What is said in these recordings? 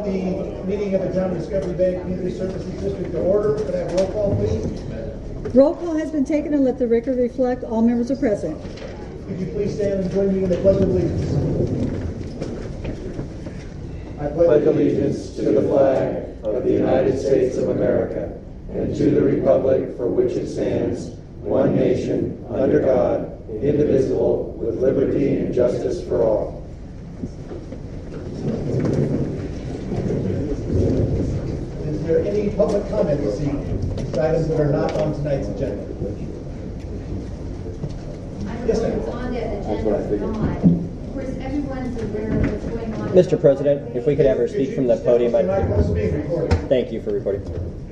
the meeting of the Town of Discovery Bay Community Services District to order. Could I have roll call, please? Roll call has been taken and let the record reflect all members are present. Could you please stand and join me in the Pledge of Allegiance? I pledge allegiance to the flag of the United States of America and to the republic for which it stands, one nation, under God, indivisible, with liberty and justice for all. Is there any public comment this evening? Items that are not on tonight's agenda. Yes, ma'am. On the agenda or not. Of course, everyone's aware of what's going on. Mr. President, if we could have her speak from the podium. Thank you for recording.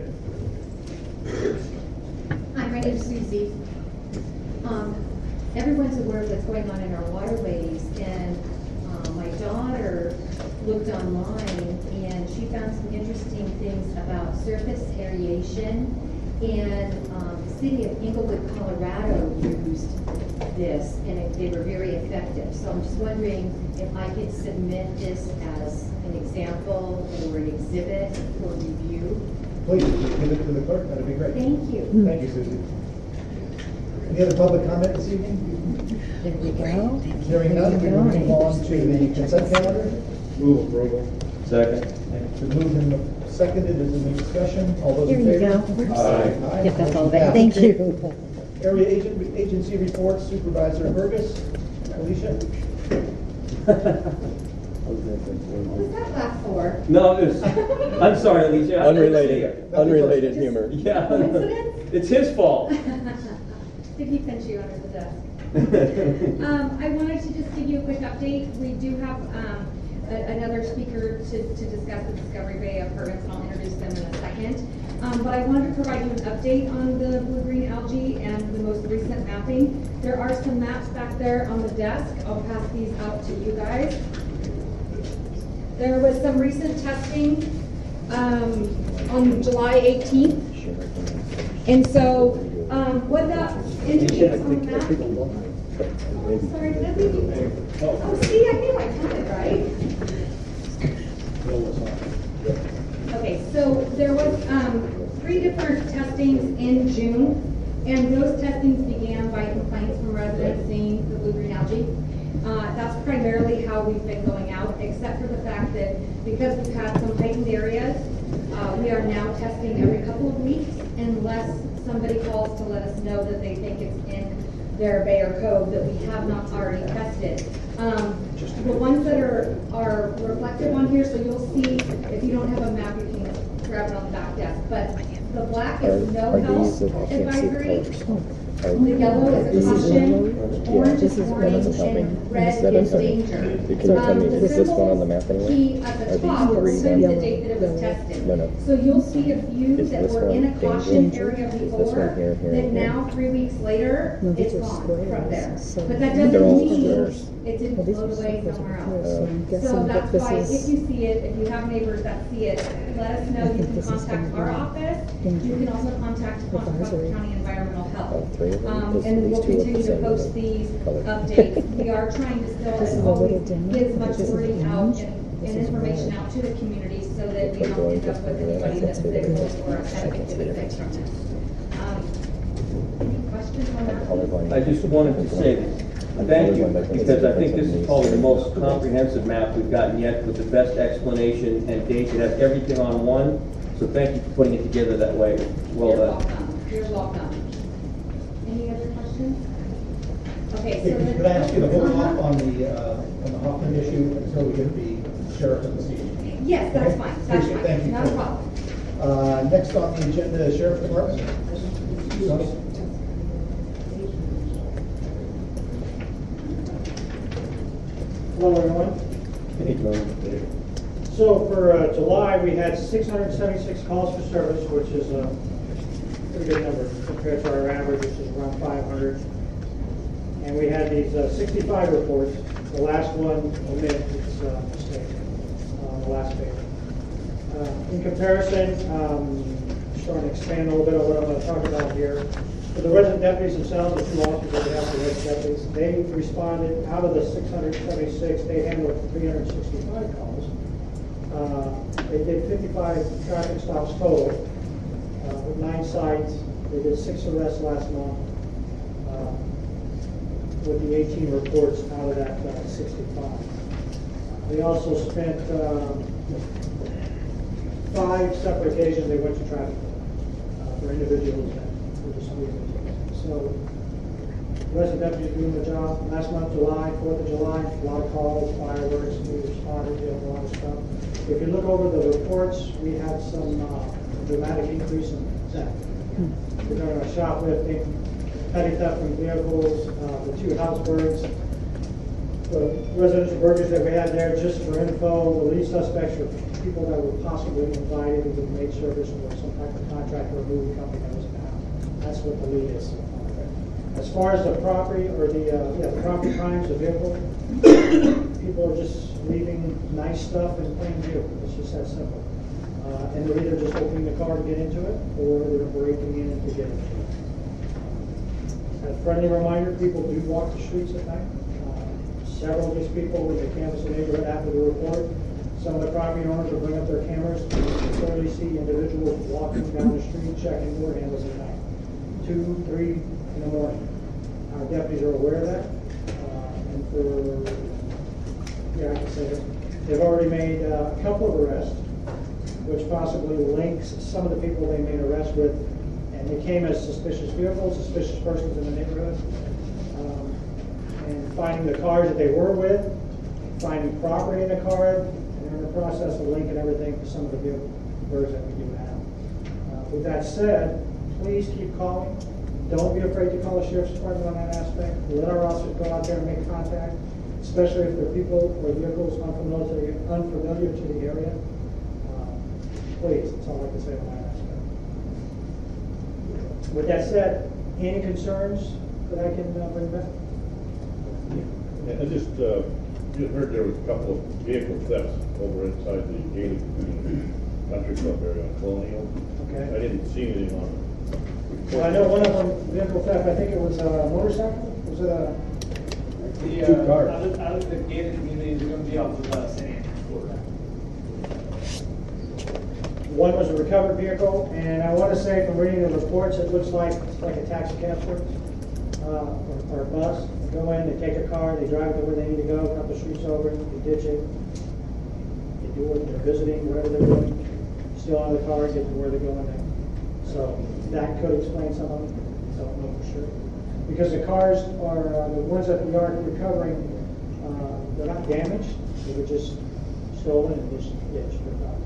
Hi, my name is Susie. Everyone's aware of what's going on in our waterways, and my daughter looked online and she found some interesting things about surface aeration, and the city of Englewood, Colorado used this, and they were very effective. So I'm just wondering if I could submit this as an example or an exhibit for review. Please, give it to the clerk. That'd be great. Thank you. Thank you, Susie. Any other public comment this evening? There we go. Hearing none, we will move on to the consent calendar. Move approval. Second. It's been moved and seconded. Is there any discussion? All those Here in you favor? go. Aye. Yep, that's all of it. Thank you. Area agency reports, Supervisor Burgess. Alicia? What was that laugh for? No, I'm sorry, Alicia. Unrelated humor. Yeah, Coincidence? it's his fault. Did he pinch you under the desk? I wanted to just give you a quick update. We do have another speaker to discuss the Discovery Bay Apartments, and I'll introduce them in a second. But I wanted to provide you an update on the blue-green algae and the most recent mapping. There are some maps back there on the desk. I'll pass these out to you guys. There was some recent testing on July 18th. And so what that indicates on the map. Oh, sorry, did I leave you? Oh, see, I knew I counted right. Okay, so there was 3 different testings in June, and those testings began by complaints from residents seeing the blue-green algae. That's primarily how we've been going out, except for the fact that because we've had some heightened areas, we are now testing every couple of weeks unless somebody calls to let us know that they think it's in their bay or cove that we have not already tested. The ones that are reflective on here, so you'll see, if you don't have a map, you can grab it on the back desk, but the black is no health advisory. The yellow is a caution, orange is warning, and red is danger. Can you tell me, is this one on the map anyway? Key at the top shows the date that it was tested. No. So you'll see a few that were in a caution area Is this before, one here, that now 3 weeks later, it's gone from there. But that They're doesn't all mean squares. it didn't float away somewhere else. So So that's why, if you see it, if you have neighbors that see it, let us know. You can contact our office. You can also contact County Environmental Health. And we'll continue to post these updates. We are trying to still, as always, get as much wording out and information out to the community so that we don't end up with anybody that's sick or having to get sick from this. Any questions on that? I just wanted to say thank you, because I think this is probably the most comprehensive map we've gotten yet, with the best explanation and date. It has everything on one, so thank you for putting it together that way. Well You're done. welcome. You're welcome. Any other questions? Okay, so Could I ask you to hold off on the Hoffman issue until we get the sheriff in the seat? yes, that's fine. That's Appreciate it. fine. Thank you. Not a problem. Next on the agenda is Sheriff's Department. Hello, everyone. So for July, we had 676 calls for service, which is a pretty good number compared to our average, which is around 500. And we had these 65 reports. The last one omitted its mistake on the last page. In comparison, starting to expand a little bit on what I'm going to talk about here. For the resident deputies themselves, the 2 officers that we have for resident deputies, they responded out of the 676, they handled 365 calls. They did 55 traffic stops total, with 9 sites. They did 6 arrests last month, with the 18 reports out of that 65. They also spent 5 separate occasions they went to traffic for individuals that were disputed. So, resident deputies doing the job. Last month, July, 4th of July, a lot of calls, fireworks, we responded, did a lot of stuff. If you look over the reports, we had some dramatic increase in theft. We're talking about shoplifting, petty theft from vehicles, the 2 houseburgs, the residential burglaries that we had there. Just for info, the lead suspects were people that were possibly invited into the maid service or some type of contract or a movie company that was in the house. That's what the lead is. As far as the property or the property crimes, the vehicle, people are just leaving nice stuff in plain view. It's just that simple. And they're either just opening the car to get into it, or they're breaking in to get into it. A friendly reminder, people do walk the streets at night. Several of these people, when they canvass the neighborhood after the report, some of the property owners will bring up their cameras and clearly see individuals walking down the street checking door handles at night. 2, 3 in the morning. Our deputies are aware of that. And I can say that they've already made a couple of arrests, which possibly links some of the people they made arrests with, and they came as suspicious vehicles, suspicious persons in the neighborhood. And finding the cars that they were with, finding property in the car, and they're in the process of linking everything to some of the vehicles that we do have. With that said, please keep calling. Don't be afraid to call the sheriff's department on that aspect. Let our officers go out there and make contact, especially if there are people or vehicles unfamiliar to the area. Please, that's all I can say on that aspect. With that said, any concerns that I can bring back? I just heard there was a couple of vehicle thefts over inside the Gaelic Country Club area on Colonial. Okay. I didn't see anything on it. Well, I know one of them, vehicle theft, I think it was a motorcycle? Was it a? The, 2 cars. out of the gated communities, are going to be off of San Andreas, Florida. One was a recovered vehicle, and I want to say from reading the reports, it looks like it's like a taxi cab service or a bus. They go in, they take a car, they drive it to where they need to go, a couple of streets over, they ditch it, they do what they're visiting, whatever they're doing, steal out of the car and get to where they're going there. So that could explain some of it. I don't know for sure. Because the cars are, the ones that we are recovering, they're not damaged, they were just stolen and just ditched.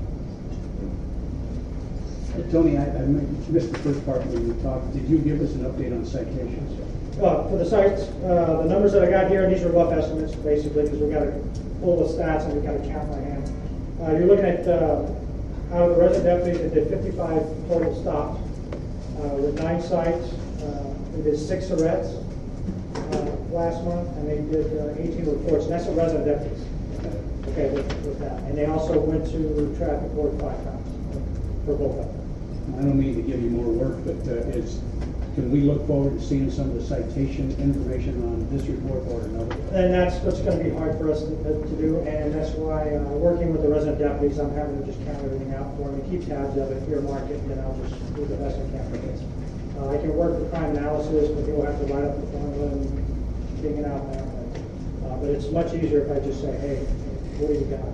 Tony, I missed the first part when you talked. Did you give us an update on citations? For the sites, the numbers that I got here, and these are rough estimates basically, because we've got to pull the stats and we've got to count by hand. You're looking at, out of the resident deputies, they did 55 total stops with 9 sites. They did 6 arrests last month, and they did 18 reports, and that's the resident deputies. Okay, with that. And they also went to traffic court 5 times for both of them. I don't mean to give you more work, but can we look forward to seeing some of the citation information on this report or another? And that's what's going to be hard for us to do, and that's why working with the resident deputies, I'm having to just count everything out for them and keep tabs of it, earmark it, and then I'll just do the best I can for this. I can work with crime analysis, but you'll have to write up the formula and dig it out there. But it's much easier if I just say, hey, what do you got?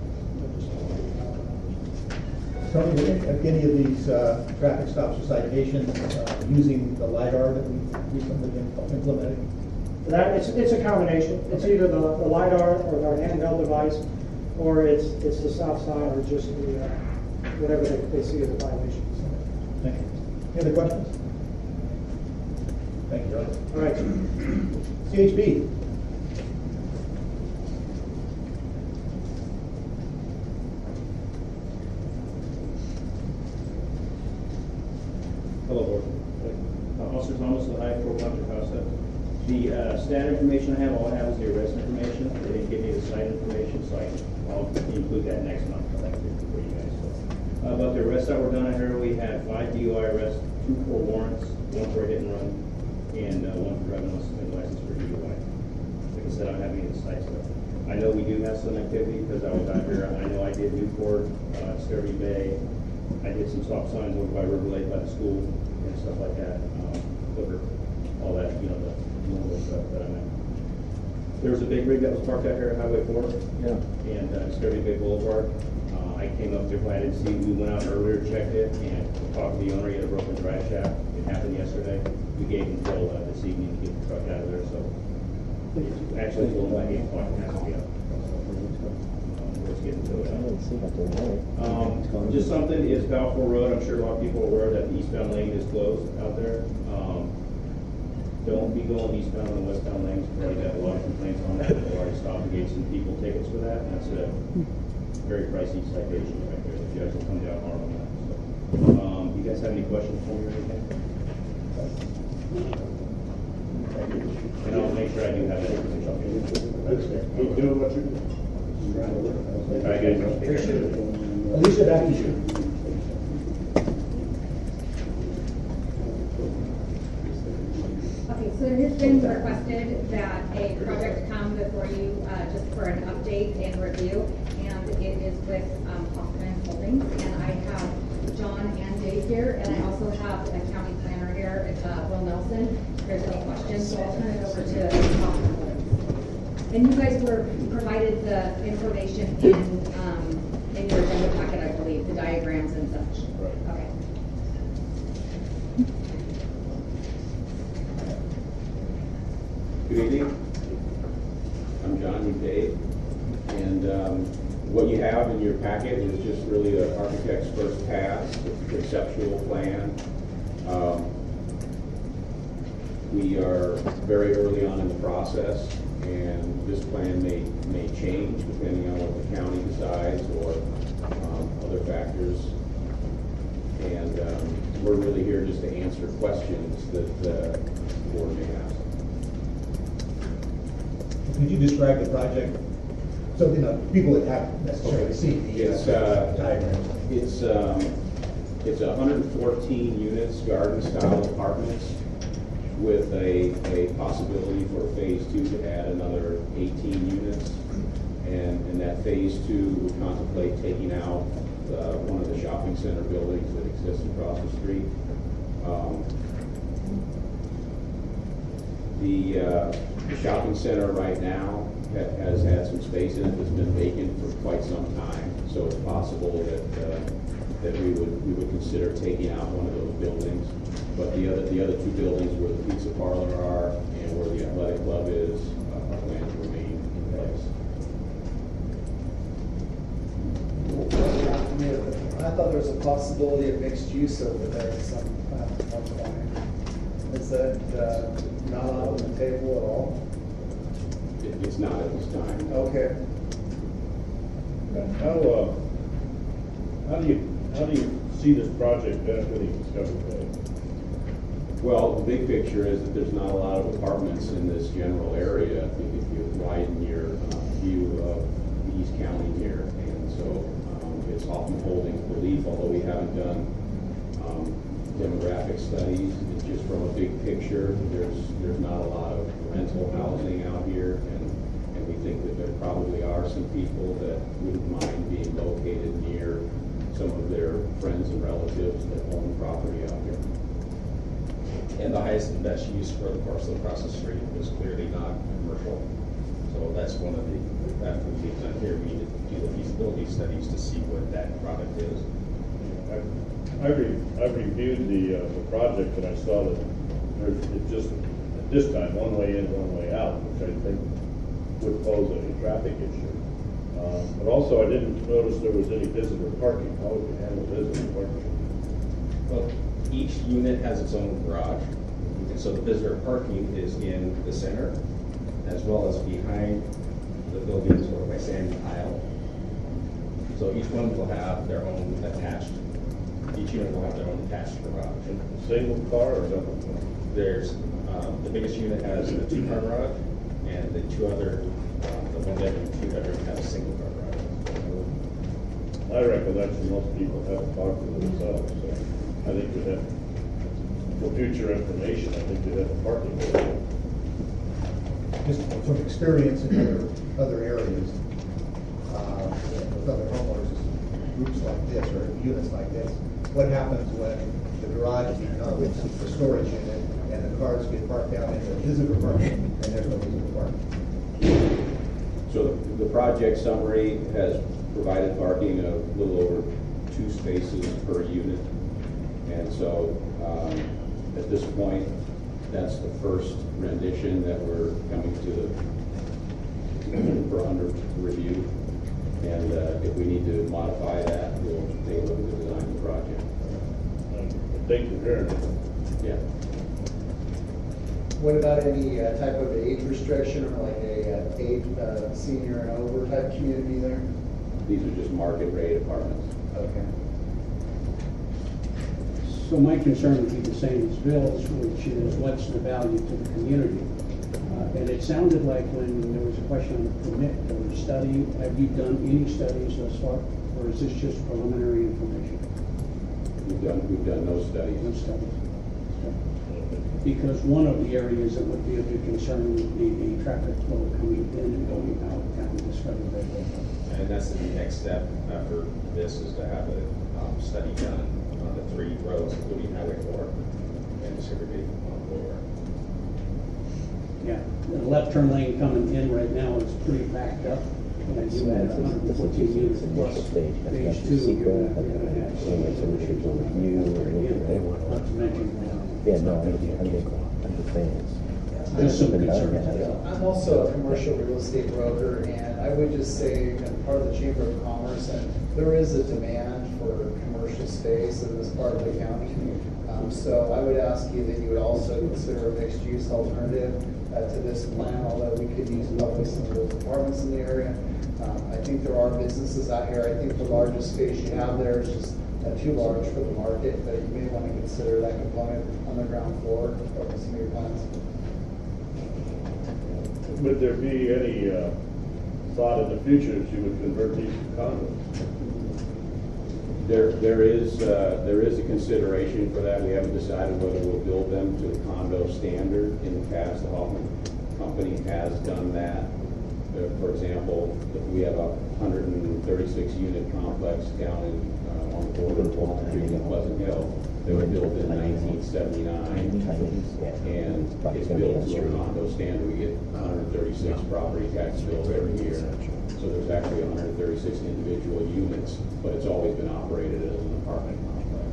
Tony, have any of these traffic stops or citations using the LiDAR that we recently implemented? That it's a combination. It's either the LiDAR or our handheld device, or it's the south side, or just the whatever they see as a violation. Thank you. Any other questions? Thank you, John. All right. CHB. Hello, Board. Officer Thomas, the High Court Contra Costa. The stat information I have, all I have is the arrest information. They didn't give me the site information, so I'll include that next month for you guys. About the arrests that were done, I heard we had 5 DUI arrests, 2 for warrants, 1 for a hit and run, and 1 for driving on suspended license for DUI. Like I said, I don't have any of the sites though. I know we do have some activity because I was out here. I know I did new Court, Sturvey Bay. I did some stop signs over by River Lake by the school and stuff like that. Over all that, you know, the normal stuff that I meant. There was a big rig that was parked out here at Highway 4. Yeah. And Sturvey Bay Boulevard. I came up there, but I didn't see. We went out earlier, checked it, and talked to the owner. He had a broken drive shaft. It happened yesterday. We gave him until this evening to get the truck out of there. So it's actually told by 8 o'clock. It has to be up. Let's get into it. I didn't see that there. Just something is Balfour Road. I'm sure a lot of people are aware that the eastbound lane is closed out there. Don't be going eastbound and westbound lanes. We've already got a lot of complaints on that. We've already stopped and gave some people tickets for that. And that's a very pricey citation right there. The judge will come down hard on that. So, you guys have any questions for me or anything? And I'll make sure I do have that information. Keep doing what you're doing. All right, guys. Appreciate it. Alicia, back to you. Okay, so it has been requested that a project come before you, just for an update and review, and it is with Hoffman Holdings, and I have John and Dave here, and I also have the county planner here, it's Will Nelson. If there's any questions, so I'll turn it over to Hoffman Holdings. And you guys were provided the information in your agenda packet, I believe, the diagrams and such. Right. Okay. Good evening. I'm John, with Dave. And what you have in your packet is just really an architect's first pass, conceptual plan. We are very early on in the process, and this plan may change depending on what the county decides or other factors. And we're really here just to answer questions that the board may ask. Could you describe the project? So, you know, people that haven't necessarily seen the diagrams. It's 114 units, garden-style apartments, with a possibility for phase 2 to add another 18 units. And that phase 2 would contemplate taking out one of the shopping center buildings that exists across the street. The shopping center right now has had some space in it that's been vacant for quite some time. So it's possible that we would consider taking out one of those buildings. But the other two buildings where the pizza parlor are and where the athletic club is, our plans remain in place. I thought there was a possibility of mixed use over there at some point. Is that not on the table at all? It's not at this time. Okay. How do you see this project benefiting Discovery Bay? Well, the big picture is that there's not a lot of apartments in this general area. I think if you widen your view of the East County here, and so it's Hoffman Holdings' belief, although we haven't done demographic studies, it's just from a big picture. There's not a lot of rental housing out here, and we think that there probably are some people that wouldn't mind being located near some of their friends and relatives that own property out here. And the highest and best use for the parcel across the street is clearly not commercial. So that's one of the factors we've done here. We need to do the feasibility studies to see what that product is. I reviewed the project, and I saw that there's just at this time one way in, one way out, which I think would pose a traffic issue. But also, I didn't notice there was any visitor parking. How would you handle visitor parking? Well, each unit has its own garage, and so the visitor parking is in the center, as well as behind the buildings or by Sandy Isle. So each one will have their own attached. Each unit will have their own attached garage. Single car or double car? There's the biggest unit has a 2-car garage, and the two other, the 1-bedroom, 2-bedroom, have a single car garage. My recollection, most people have a car for themselves, so I think that for future information, I think they have a parking area. Just from experience in other areas, with other homeowners, groups like this or units like this, what happens when the garage becomes the storage unit and the cars get parked out in the visitor parking and there's no visitor parking? So the project summary has provided parking of a little over 2 spaces per unit. And so at this point, that's the first rendition that we're coming for under review. And if we need to modify that, we'll take a look at the design of the project. Thank you, Aaron. Yeah. What about any type of age restriction or like a senior and over type community there? These are just market rate apartments. Okay. So my concern would be the same as Bill's, which is what's the value to the community? And it sounded like when there was a question on the permit or study, have you done any studies thus far? Or is this just preliminary information? We've done no studies. No studies. Okay. Because one of the areas that would be a big concern would be the traffic flow coming in and going out down Discovery Bay. And that's the next step after this is to have a study done on the 3 roads, including Highway 4 and Discovery Bay Boulevard. Yeah, the left turn lane coming in right now is pretty backed up. And you had 114 units plus phase 2, you're gonna have some review or anything. not to mention. Yeah, no, I'm the fans. Just some concerns. I'm also a commercial real estate broker, and I would just say, part of the Chamber of Commerce, and there is a demand for commercial space in this part of the county. So I would ask you that you would also consider a mixed-use alternative to this plan, although we could use probably some of those apartments in the area. I think there are businesses out here. I think the largest space you have there is just too large for the market, but you may want to consider that component on the ground floor of some of your plans. Would there be any thought in the future that you would convert these to condos? There is a consideration for that. We haven't decided whether we'll build them to the condo standard. In the past, the Hoffman Company has done that. For example, we have a 136 unit complex down on the border of Walnut Creek and Pleasant Hill. They were built in 1979, and it's built to a condo standard. We get 136 property tax bills every year. So there's actually 136 individual units, but it's always been operated as an apartment complex.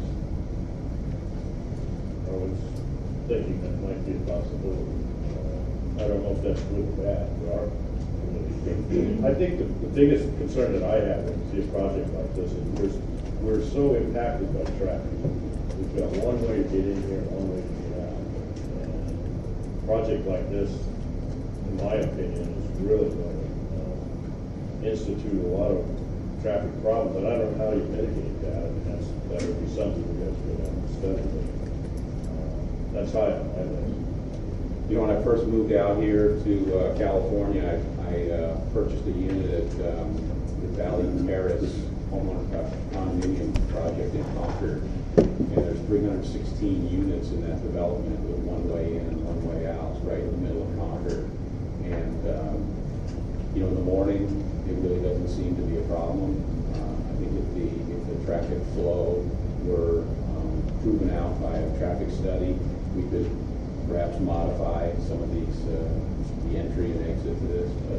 I was thinking that might be a possibility. I don't know if that's good or bad for our community. I think the biggest concern that I have when you see a project like this is we're so impacted by traffic. We've got one way to get in here, one way to get out. And a project like this, in my opinion, is really going to institute a lot of traffic problems, and I don't know how you mitigate that. I mean, that would be something we guys would have to study. That's high on my list. You know, when I first moved out here to California, I purchased a unit at the Valley Terrace homeowner condominium project in Concord. And there's 316 units in that development with one way in and one way out. It's right in the middle of Concord. And, you know, in the morning, it really doesn't seem to be a problem. I think if the traffic flow were proven out by a traffic study, we could perhaps modify some of these, the entry and exit to this. But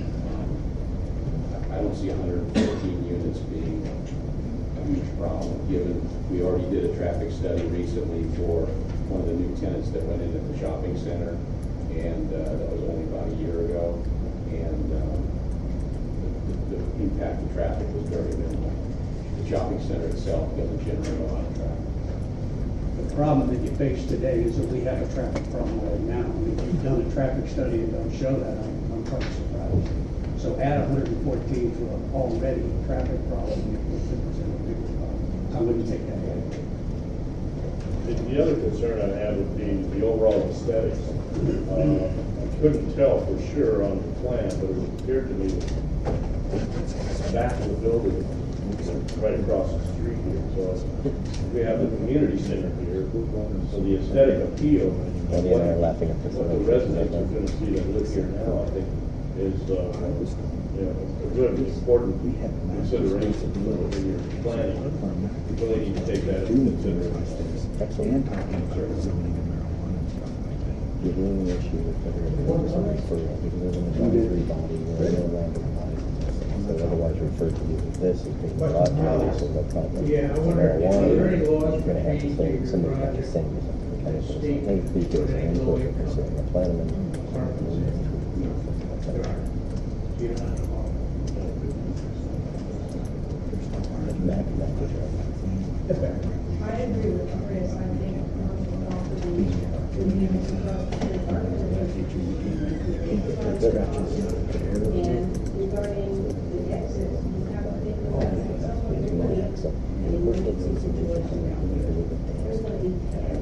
I don't see 114 units being a huge problem, given we already did a traffic study recently for one of the new tenants that went into the shopping center, and that was only about a year ago, and the impact of traffic was very minimal. The shopping center itself doesn't generate a lot of traffic. The problem that you face today is that we have a traffic problem right now. If you've done a traffic study and don't show that, I'm quite surprised. So add 114 to an already traffic problem, it would present a bigger problem. I wouldn't take that away. The other concern I have would be the overall aesthetics. I couldn't tell for sure on the plan, but it appeared to me that the back of the building is right across the street here. So we have the community center here, so the aesthetic appeal, what the residents are going to see that live here now, I think is, a good, important consideration when you're planning. You really need to take that into consideration. Excellent. You're doing an issue with federal for you live in a boundary body where no longer applies. So otherwise referred to as this as being broad county, so no problem. Yeah, I wonder if there are any laws You're gonna have to say, somebody's got to say something. Okay, so I think because the input are considering a plan amendment. I agree with Chris. I think the units across the department and regarding the exits, you have to think about someone in an emergency situation. There's going to be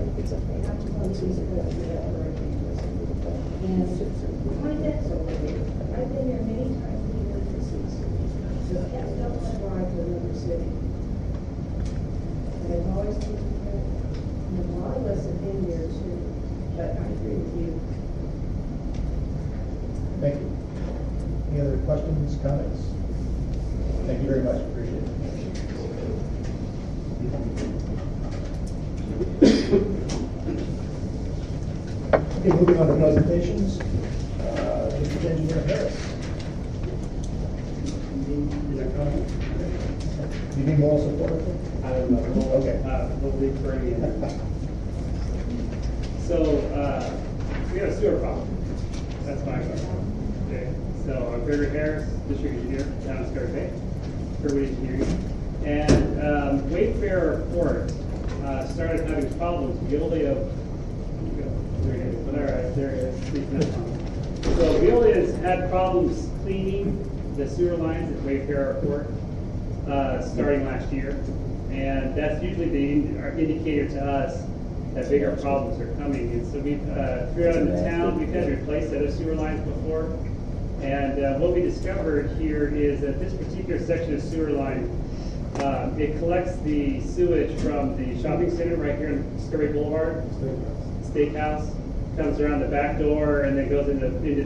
and my dad's over there. I've been there many times in emergencies. Just can't stop my drive to another city. And I've always taken care of it. And a lot of us have been there too. But I agree with you. Thank you. Any other questions, comments? Thank you very much, appreciate it. Okay, moving on to presentations. District Engineer Harris. You need moral support? I don't know. Okay. We'll be free. So, we have a sewer problem. That's my question. Okay. So, I'm Gregory Harris, District Engineer, down in Scarlet Bay, Urban Engineering. And Wayfarer Court started having problems. Veolia, there it is. So Veolia has had problems cleaning the sewer lines at Wayfarer Court starting last year. And that's usually the indicator to us that bigger problems are coming. And so we've, throughout the town, we've had to replace other sewer lines before. And what we discovered here is that this particular section of sewer line, it collects the sewage from the shopping center right here on Scurry Boulevard, Steakhouse, comes around the back door and then goes into the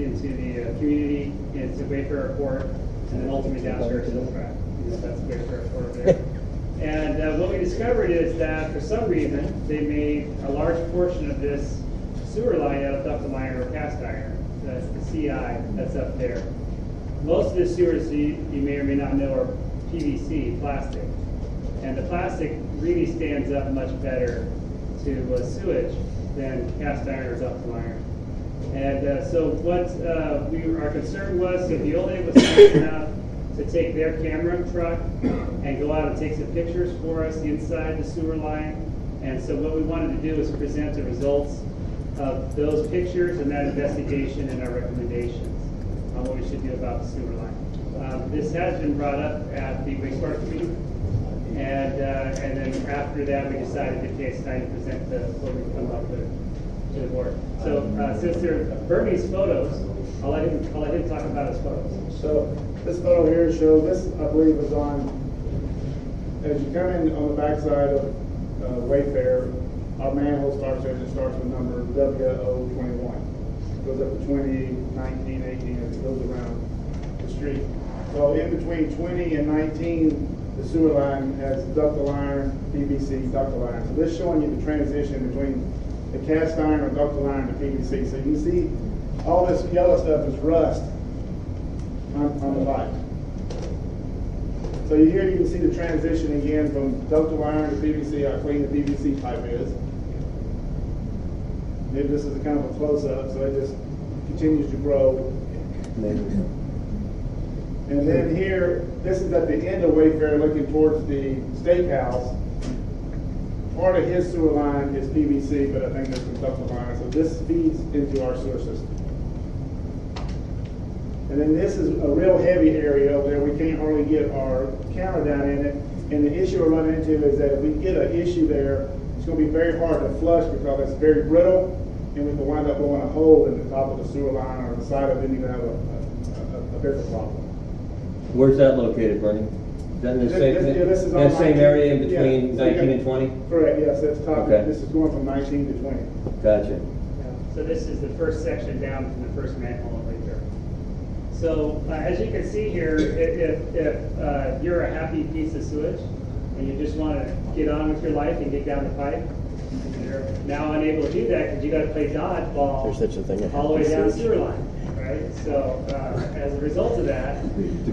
community, into Wayfarer Court, and then ultimately down Churchill Track. That's Wayfarer Court there. And what we discovered is that for some reason they made a large portion of this sewer line out of ductile iron or cast iron. That's the CI that's up there. Most of the sewers you may or may not know are PVC, plastic. And the plastic really stands up much better to sewage than cast iron or ductile iron. And so what our concern was, if Veolia was nice enough to take their camera truck and go out and take some pictures for us inside the sewer line. And so what we wanted to do is present the results of those pictures and that investigation and our recommendations on what we should do about the sewer line. This has been brought up at the wastewater committee, and then after that we decided the case time to present what we come up with to the board. So since they're Bernie's photos, I'll let him talk about his photos. So this photo here shows, this I believe was on, as you come in on the backside of Wayfarer, our manhole starts there, it starts with number WO21. It goes up to 20, 19, 18, as it goes around the street. So in between 20 and 19, the sewer line has ductile iron, PVC, ductile iron. So this is showing you the transition between the cast iron or ductile iron to PVC. So you can see all this yellow stuff is rust on the pipe. So here you can see the transition again from ductile iron to PVC, how clean the PVC pipe is. Maybe this is a kind of a close-up, so it just continues to grow. And then here, this is at the end of Wayfarer looking towards the steakhouse. Part of his sewer line is PVC, but I think there's some ductile iron. So this feeds into our sewer system. And then this is a real heavy area over there. We can't hardly get our camera down in it. And the issue we're running into is that if we get an issue there, it's going to be very hard to flush because it's very brittle, and we can wind up blowing a hole in the top of the sewer line or the side of it, and you can have a bigger problem. Where's that located, Bernie? Is that in the This is that same 19, area in between yeah, 19 and 20? Correct, yes, that's top. Okay. This is going from 19 to 20. Gotcha. So this is the first section down from the first manhole right there. So as you can see here, if you're a happy piece of sewage and you just want to get on with your life and get down the pipe, you're now unable to do that because you got to play dodgeball There's such a thing as all the way down the happy sewer line, right? So as a result of that,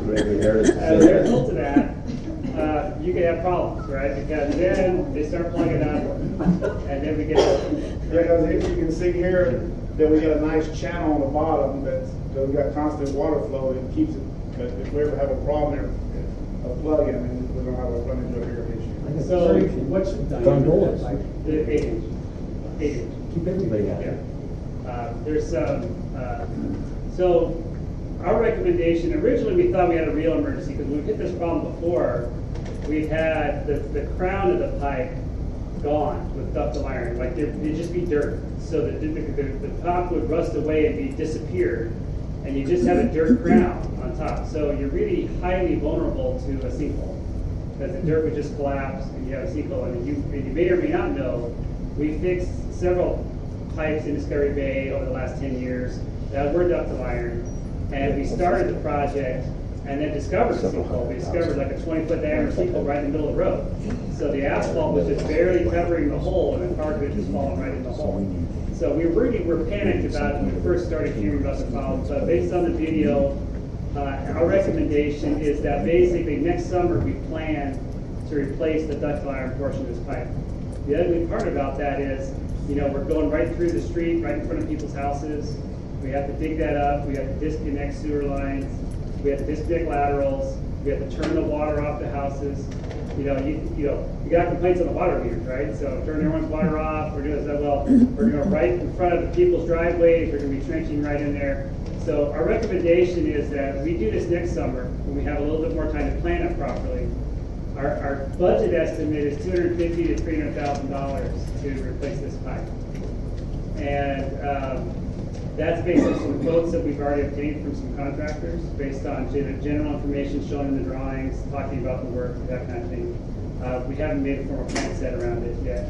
you can have problems, right? Because then they start plugging up, and then we get. Because if you can see here, that we got a nice channel on the bottom that we got constant water flow that keeps it. But if we ever have a problem there, a plug in, and we don't have a run into a bigger issue. So what's the diameter of that pipe? 8 inch. 8 inch. Keep everybody happy. Yeah. There's some. So our recommendation, originally we thought we had a real emergency because we've hit this problem before. We've had the crown of the pipe gone with ductile iron, like it'd just be dirt. So the top would rust away and be disappeared, and you just have a dirt crown on top. So you're really highly vulnerable to a sinkhole because the dirt would just collapse and you have a sinkhole. And you may or may not know, we fixed several pipes in Discovery Bay over the last 10 years that were ductile iron, and we started the project and then discovered a sinkhole. We discovered like a 20-foot diameter sinkhole right in the middle of the road. So the asphalt was just barely covering the hole, and the car could just fallen right in the hole. So we really were panicked about it when we first started hearing about the problem. So based on the video, our recommendation is that basically next summer we plan to replace the ductile iron portion of this pipe. The ugly part about that is, we're going right through the street, right in front of people's houses. We have to dig that up. We have to disconnect sewer lines. We have to disconnect laterals. We have to turn the water off the houses. You got complaints on the water meters, right? So turn everyone's water off. We're doing that. Well, we're going right in front of the people's driveways. We're going to be trenching right in there. So our recommendation is that we do this next summer when we have a little bit more time to plan it properly. Our budget estimate is $250,000 to $300,000 to replace this pipe, and that's based on some quotes that we've already obtained from some contractors, based on general information shown in the drawings, talking about the work, that kind of thing. We haven't made a formal plan set around it yet.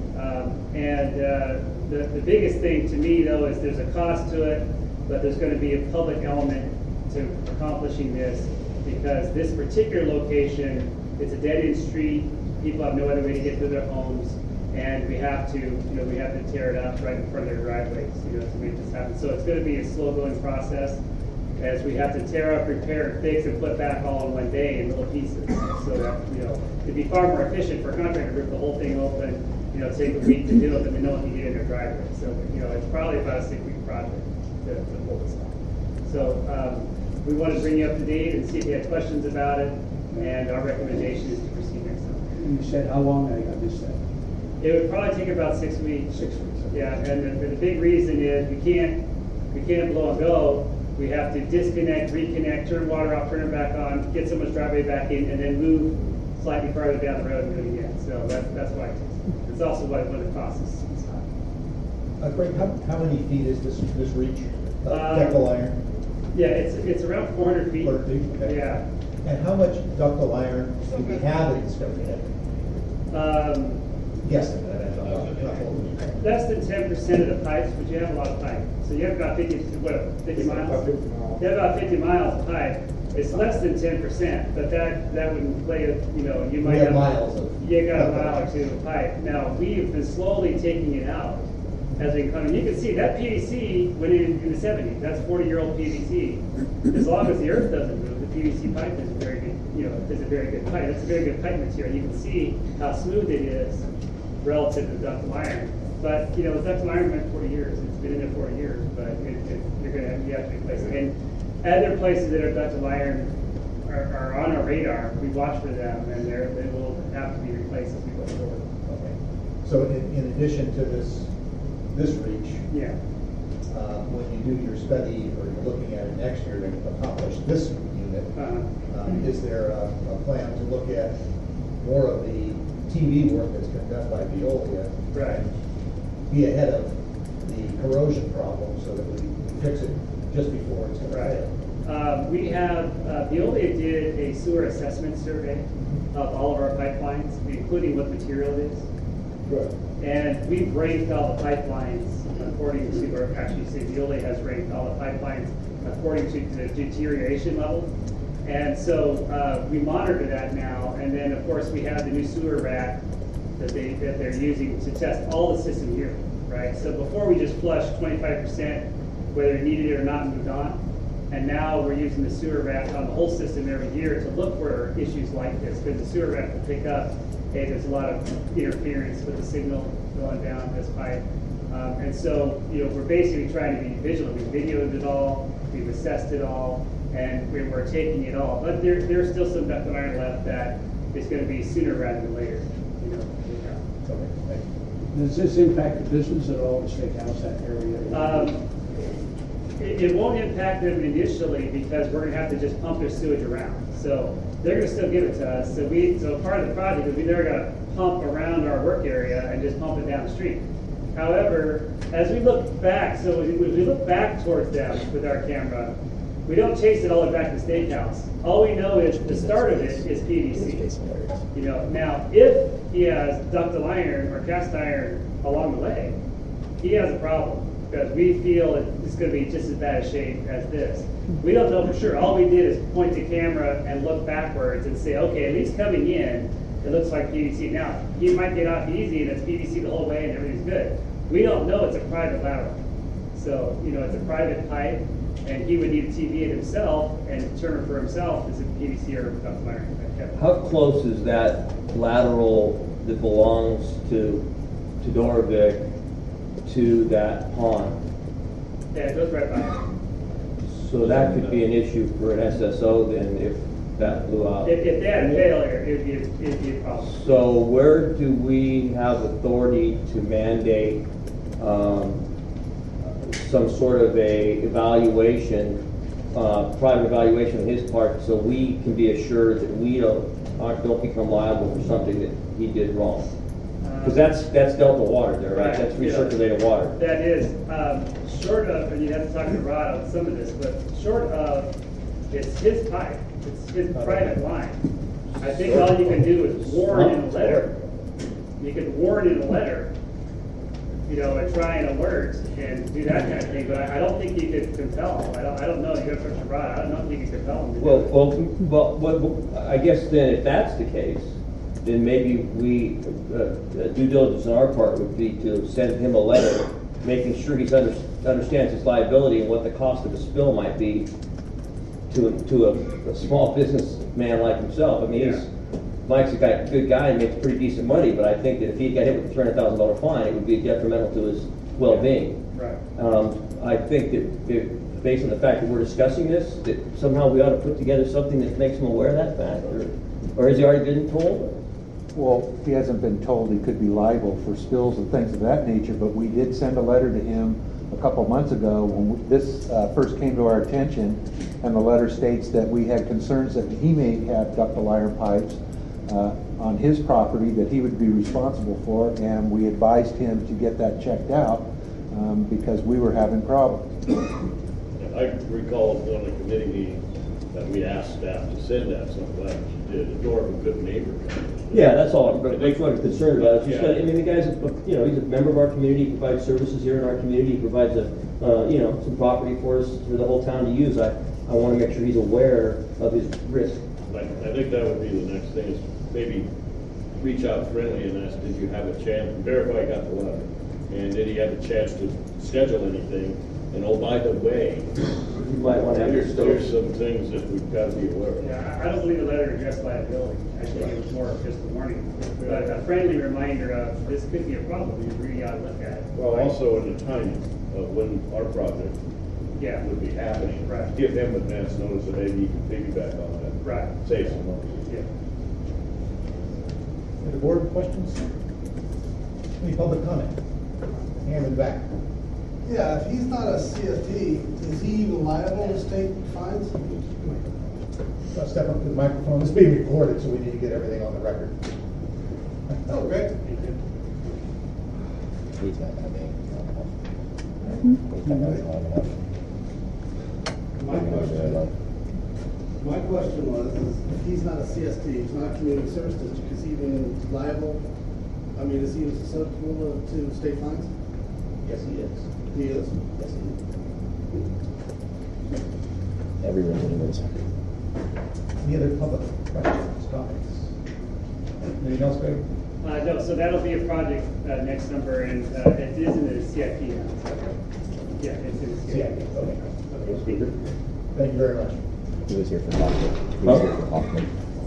The biggest thing to me, though, is there's a cost to it, but there's going to be a public element to accomplishing this, because this particular location, it's a dead-end street. People have no other way to get to their homes. And we have to tear it up right in front of their driveways, to make this happen. So it's going to be a slow-going process, as we have to tear up, repair, and fix, and put back all in one day in little pieces. So that it'd be far more efficient for a contractor to rip the whole thing open, take a week to do it, than no one can get in their driveway. So it's probably about a 6-week project to pull this off. So we want to bring you up to date and see if you have questions about it. And our recommendation is to proceed next summer. You said how long? I missed that. It would probably take about 6 weeks. 6 weeks. Yeah, and the big reason is we can't blow and go. We have to disconnect, reconnect, turn water off, turn it back on, get someone's driveway back in, and then move slightly farther down the road and do it again. So that's why it takes. It's also what it costs us. Greg, how many feet is this reach? Ductile iron? Yeah, it's around 400 feet. 400 feet. Okay. Yeah. And how much ductile iron do we have in Discovery Head? Guessing. Less than 10% of the pipes, but you have a lot of pipe. So you have about 50 miles? You have about 50 miles of pipe. It's less than 10%, but that wouldn't play, you might have miles of. You got a mile or two of pipe. Now, we've been slowly taking it out as we come in. You can see that PVC went in the 70s. That's 40-year-old PVC. As long as the earth doesn't move, the PVC pipe is a very good, is a very good pipe. It's a very good pipe material. You can see how smooth it is relative to ductile iron. But ductile iron went 40 years. It's been in there 40 years, but you have to replace it. And other places that are ductile iron are on our radar. We watch for them, and they will have to be replaced as we go forward. Okay. So in addition to this reach, yeah. When you do your study or you're looking at it next year to accomplish this unit, is there a plan to look at more of the TV work that's been done by Veolia? Right. Be ahead of the corrosion problem so that we fix it just before it's going to fail. We have, Veolia did a sewer assessment survey of all of our pipelines, including what material it is. Good. And we've ranked all the pipelines according to, or actually say Veolia has ranked all the pipelines according to the deterioration level. And so we monitor that now, and then of course we have the new sewer rack that they're using to test all the system here, right? So before we just flushed 25%, whether you needed it or not, moved on. And now we're using the sewer rack on the whole system every year to look for issues like this, because the sewer rack will pick up, hey, there's a lot of interference with the signal going down this pipe. And so, we're basically trying to be vigilant. We videoed it all, we've assessed it all, and we're taking it all. But there's still some ductile iron left that is going to be sooner rather than later. Does this impact the business at all, the steakhouse, that area? It won't impact them initially because we're going to have to just pump their sewage around. So they're going to still give it to us. So part of the project is we never got to pump around our work area and just pump it down the street. However, as we look back, so as we look back towards them with our camera, we don't chase it all the way back to the steakhouse. All we know is the start of it is PVC. Now if he has ductile iron or cast iron along the way, he has a problem because we feel it's going to be just as bad a shape as this. We don't know for sure. All we did is point the camera and look backwards and say, okay, at least coming in, it looks like PVC. Now, he might get off easy and it's PVC the whole way and everything's good. We don't know it's a private lateral. So, it's a private pipe, and he would need to TV it himself and determine for himself is it PVC or ductile iron. How close is that lateral that belongs to Dorvik to that pond? Yeah, it goes right by it. So that could be an issue for an SSO then if that blew out. If they had a failure, it'd be a problem. So where do we have authority to mandate some sort of a evaluation, private evaluation on his part, so we can be assured that we don't become liable for something that he did wrong? Because that's Delta water there, right? That's recirculated water. That is, short of, and you have to talk to Rod on some of this, but short of, it's his pipe, it's his private line. I think all you can do is warn in a letter. You could warn in a letter, and try and alert and do that kind of thing, but I don't think you could compel him. I don't know, you have to Rod, I don't know if you can compel him to do that. Well, I guess then if that's the case, then maybe due diligence on our part would be to send him a letter, making sure he understands his liability and what the cost of a spill might be to a small businessman like himself. I mean, Mike's a good guy and makes pretty decent money, but I think that if he got hit with a $300,000 fine, it would be detrimental to his well-being. Right. I think that based on the fact that we're discussing this, that somehow we ought to put together something that makes him aware of that fact, or has he already been told? Well, he hasn't been told he could be liable for spills and things of that nature, but we did send a letter to him a couple of months ago when this first came to our attention, and the letter states that we had concerns that he may have ductile iron pipes on his property that he would be responsible for, and we advised him to get that checked out because we were having problems. I recall one of the committee meetings that we asked staff to send that, so I'm glad you did. The door of a good neighbor. Yeah, that's all. That's what I'm concerned about. I mean, the guy's, he's a member of our community. He provides services here in our community. He provides some property for us for the whole town to use. I want to make sure he's aware of his risk. I think that would be the next thing is maybe reach out friendly and ask, did you have a chance, verify he got the letter, and did he have a chance to schedule anything? And oh, by the way, you might want to have there's some things that we've got to be aware of. Yeah, I don't believe the letter addressed liability. I think it was more of just a warning. But a friendly reminder of this could be a problem. You really ought to look at it. Well, also in the timing of when our project would be happening. Right. Give him advance notice that maybe he can piggyback on that. Right. Save some money. Yeah. Any board questions? Any public comment? Hand in the back. Yeah, if he's not a CFD, is he even liable to state fines? Step up to the microphone. This is being recorded, so we need to get everything on the record. Oh, great. He's not gonna be. My question was, if he's not a CSD, he's not a community service district, is he even liable? I mean, is he even susceptible to state fines? Yes, he is. He is? Yes, he is. every resident is happy. Any other public questions, comments? Anything else, Greg? No, so that'll be a project next summer, and it is in the CIP now. Yeah, it's in the CIP. Okay. Thank you very much. He was here for Hoffman. He was here for Hoffman.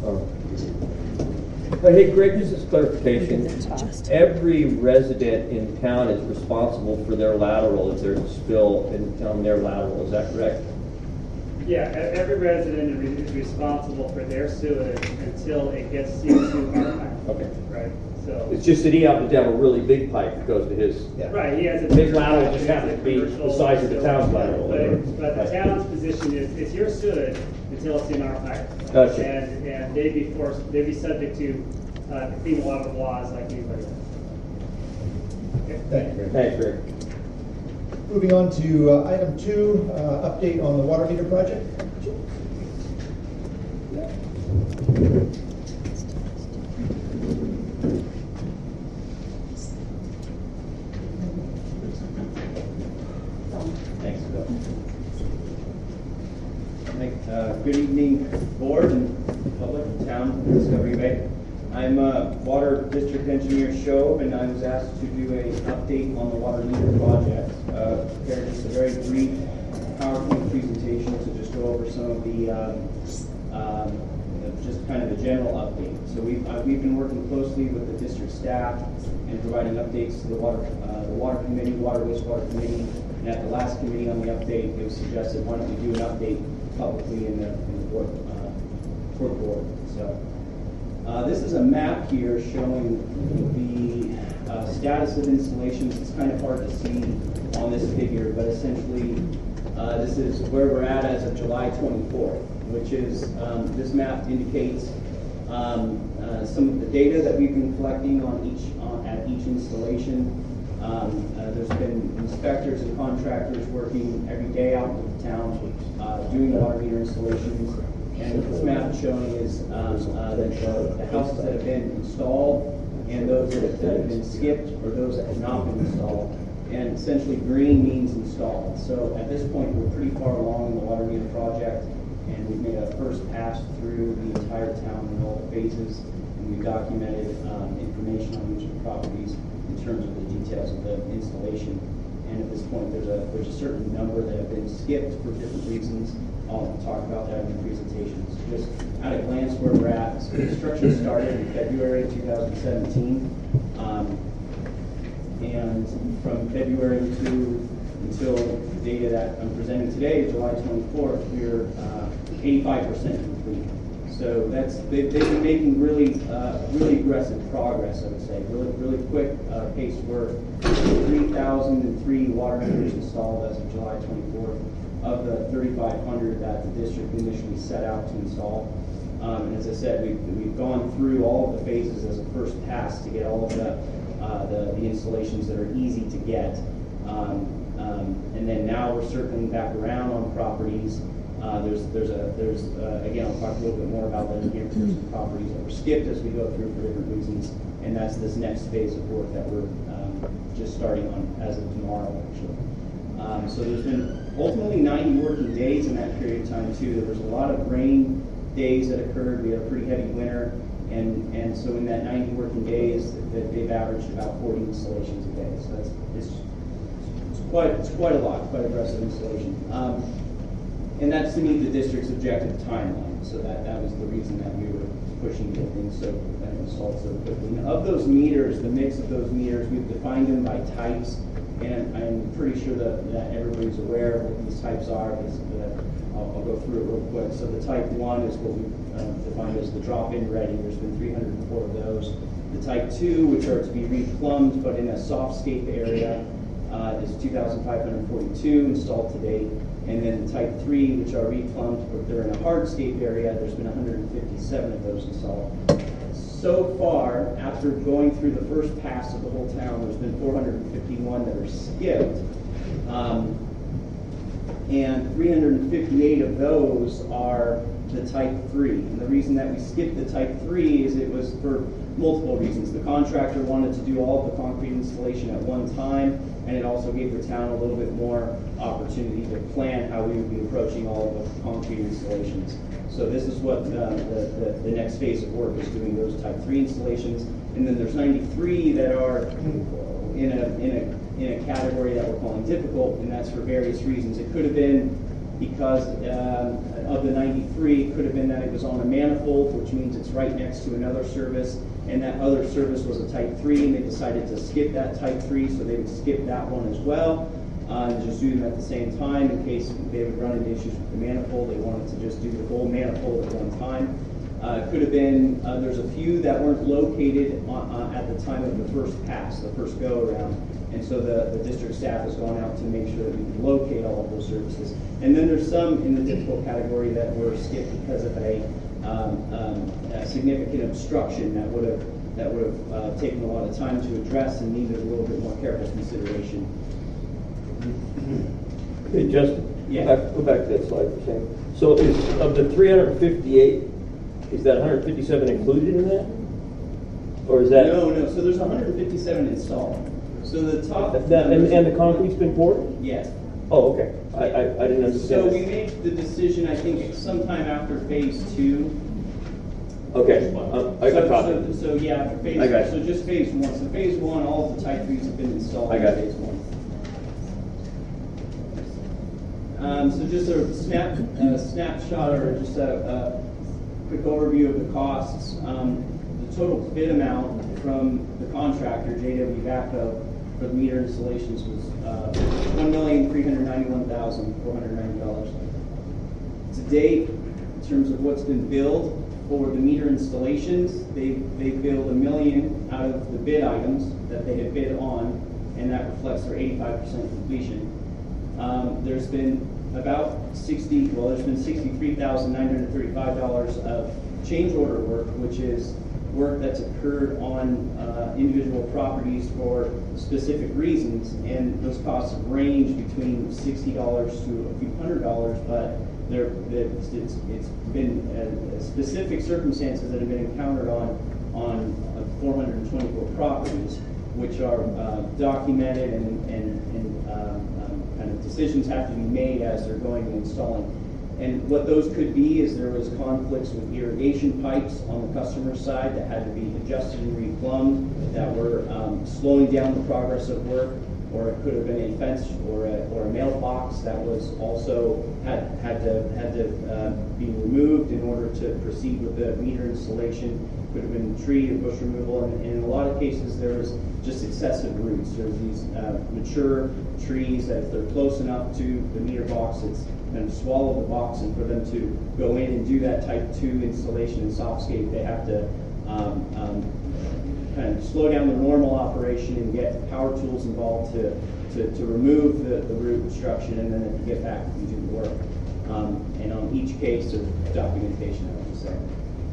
Hey, Greg, just as clarification, every resident in town is responsible for their lateral if there's a spill on their lateral, is that correct? Yeah, every resident is responsible for their sewage until it gets into our pipe. Okay. Right, so. It's just that he happens to have a really big pipe that goes to his. Yeah. Right, he has a. His lateral just happens to be the size of the town's lateral. But the town's position is, it's your sewage until it's in our pipe. Gotcha. And they'd be subject to clean water laws like anybody else. Okay. Thank you, Greg. Thanks, Greg. Moving on to item 2, update on the water meter project. Thanks. Good evening, board and public, town, Discovery Bay. I'm Water District Engineer Shove, and I was asked to do an update on the water meter project. Prepared just a very brief PowerPoint presentation to just go over some of the, just kind of a general update. So we've been working closely with the district staff and providing updates to the water committee, water wastewater committee. And at the last committee on the update, it was suggested, why don't we do an update publicly in the board, for the board. So this is a map here showing the status of installations. It's kind of hard to see on this figure, but essentially this is where we're at as of July 24th, which is, this map indicates some of the data that we've been collecting on at each installation. There's been inspectors and contractors working every day out in the town doing water meter installations. And what this map is showing is the houses that have been installed and those that have been skipped or those that have not been installed. And essentially green means installed. So at this point, we're pretty far along in the water meter project, and we've made a first pass through the entire town in all the phases, and we've documented information on each of the properties in terms of the details of the installation. And at this point, there's a certain number that have been skipped for different reasons. I'll talk about that in the presentations. Just at a glance where we're at, so construction started in February 2017. And from February until the data that I'm presenting today, July 24th, we're 85% complete. So they've been making really aggressive progress, I would say. Really quick pace. We're 3,003 water meters installed as of July 24th of the 3,500 that the district initially set out to install. And as I said, we've gone through all of the phases as a first pass to get all of the installations that are easy to get. And then now we're circling back around on properties. Again, I'll talk a little bit more about that here. There's some properties that were skipped as we go through for different reasons, and that's this next phase of work that we're just starting on as of tomorrow, actually. So there's been ultimately 90 working days in that period of time too. There was a lot of rain days that occurred. We had a pretty heavy winter, and so in that 90 working days, that they've averaged about 40 installations a day. So it's quite a lot, quite aggressive installation. And that's to meet the district's objective timeline. So that was the reason that we were pushing to get things installed so quickly. Now, of those meters, the mix of those meters, we've defined them by types, and I'm pretty sure that everybody's aware of what these types are. I'll go through it real quick. So the type 1 is what we've defined as the drop-in ready. There's been 304 of those. The type 2, which are to be replumbed but in a soft scape area, is 2,542 installed to date. And then the type 3, which are replumbed but they're in a hardscape area, there's been 157 of those installed. So far, after going through the first pass of the whole town, there's been 451 that are skipped. And 358 of those are the Type 3. And the reason that we skipped the Type 3 is it was for multiple reasons. The contractor wanted to do all of the concrete installation at one time, and it also gave the town a little bit more opportunity to plan how we would be approaching all of the concrete installations. So this is what the next phase of work is, doing those Type 3 installations. And then there's 93 that are in a category that we're calling difficult, and that's for various reasons. It could have been because of the 93, it could have been that it was on a manifold, which means it's right next to another service, and that other service was a Type 3, and they decided to skip that Type 3, so they would skip that one as well, and just do them at the same time in case they would run into issues with the manifold. They wanted to just do the whole manifold at one time. It could have been, there's a few that weren't located at the time of the first pass, the first go-around. And so the district staff has gone out to make sure that we can locate all of those services. And then there's some in the difficult category that were skipped because of a significant obstruction that would have taken a lot of time to address and needed a little bit more careful consideration. Hey, Justin, Yeah. go back to that slide for a second. So is, of the 358, is that 157 included in that? Or is that? No, so there's 157 installed. So the top. And the concrete's been poured? Yes. Oh, okay. I didn't understand. So we made the decision, I think, sometime after phase 2. Okay, I got it. So yeah, after phase, I got it. so just phase 1. So phase 1, all of the Type 3s have been installed I in got it. phase 1. So just a snapshot or just a quick overview of the costs. The total bid amount from the contractor, JW Backhoe, for the meter installations was $1,391,490. To date, in terms of what's been billed for the meter installations, they billed $1 million out of the bid items that they had bid on, and that reflects their 85% completion. There's been about there's been $63,935 of change order work, which is work that's occurred on individual properties for specific reasons, and those costs range between $60 to a few $100, but it's been specific circumstances that have been encountered on 424 properties, which are documented and kind of decisions have to be made as they're going and installing. And what those could be is there was conflicts with irrigation pipes on the customer's side that had to be adjusted and replumbed that were slowing down the progress of work, or it could have been a fence or a mailbox that was also had to be removed in order to proceed with the meter installation. Could have been tree or bush removal, and in a lot of cases there was just excessive roots. There's these mature trees that if they're close enough to the meter box, it's going to swallow the box, and for them to go in and do that Type 2 installation in Softscape, they have to kind of slow down the normal operation and get power tools involved to remove the root obstruction, and then to get back and do the work. And on each case, there's documentation, I would say.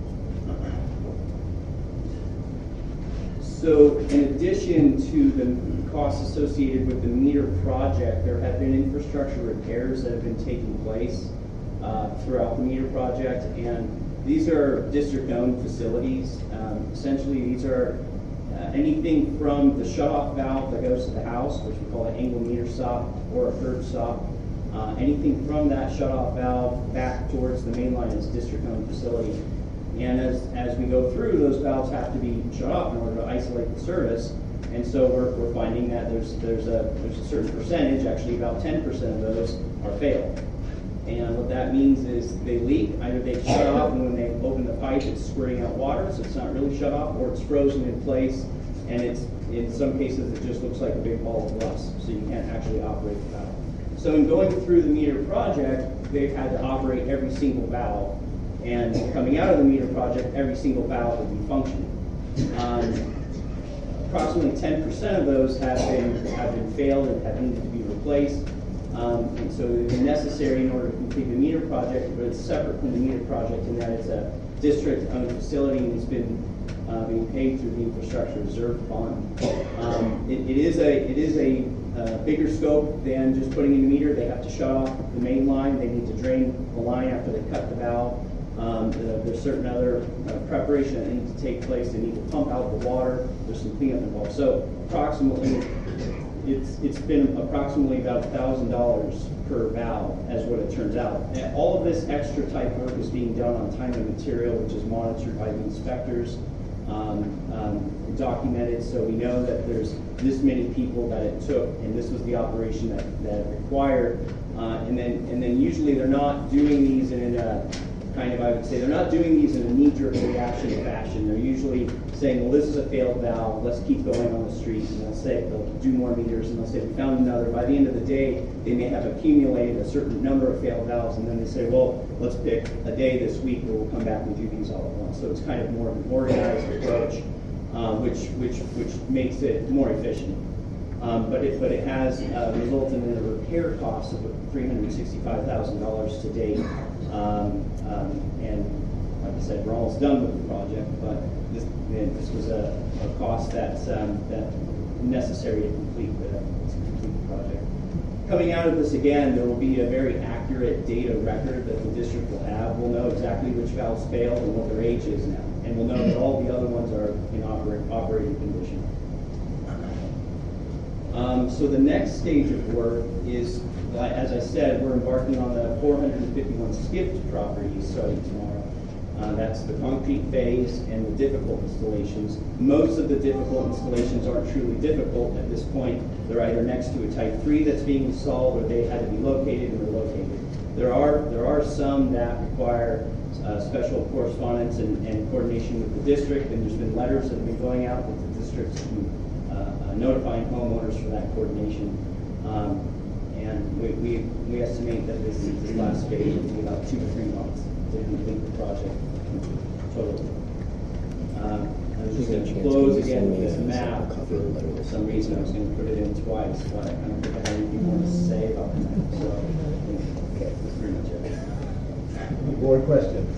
So in addition to the costs associated with the meter project, there have been infrastructure repairs that have been taking place throughout the meter project, and these are district-owned facilities. Essentially, these are anything from the shutoff valve that goes to the house, which we call an angle meter stop or a curb stop. Anything from that shutoff valve back towards the main line is district-owned facility. And as we go through, those valves have to be shut off in order to isolate the service. And so we're finding that there's a certain percentage, actually about 10% of those are failed. And what that means is they leak, either they shut off, and when they open the pipe, it's squirting out water, so it's not really shut off, or it's frozen in place, and it's in some cases it just looks like a big ball of rust, so you can't actually operate the valve. So in going through the meter project, they've had to operate every single valve. And coming out of the meter project, every single valve will be functioning. Approximately 10% of those have been failed and have needed to be replaced. And so it's necessary in order to complete the meter project, but it's separate from the meter project in that it's a district-owned facility and it's been being paid through the infrastructure reserve fund. It is a bigger scope than just putting in the meter. They have to shut off the main line. They need to drain the line after they cut the valve. There's certain other preparation that needs to take place. They need to pump out the water. There's some cleanup involved. So approximately, it's been approximately about $1,000 per valve, as what it turns out. And all of this extra type work is being done on time and material, which is monitored by the inspectors, documented, so we know that there's this many people that it took, and this was the operation that it required. And then usually they're not doing these in a kind of, I would say, they're not doing these in a knee-jerk reaction fashion. They're usually saying, well, this is a failed valve, let's keep going on the street, and they'll do more meters, and they'll say, we found another. By the end of the day, they may have accumulated a certain number of failed valves, and then they say, well, let's pick a day this week where we'll come back and do these all at once. So it's kind of more of an organized approach, which makes it more efficient. But it has resulted in a repair cost of $365,000 to date. And like I said, we're almost done with the project, but this was a cost that's necessary to complete the project. Coming out of this again, there will be a very accurate data record that the district will have. We'll know exactly which valves failed and what their age is now, and we'll know that all the other ones are in operating condition. So the next stage of work is, as I said, we're embarking on the 451 skipped properties starting tomorrow. That's the concrete phase and the difficult installations. Most of the difficult installations aren't truly difficult at this point. They're either next to a type 3 that's being installed, or they had to be located and relocated. There are some that require special correspondence and coordination with the district, and there's been letters that have been going out with the districts notifying homeowners for that coordination. And we estimate that this last phase will be about 2 to 3 months to complete the project totally. I was just going to close again with this map. For some reason I was going to put it in twice, but I don't think I have anything more to say about the map. So that's pretty much it. Board questions?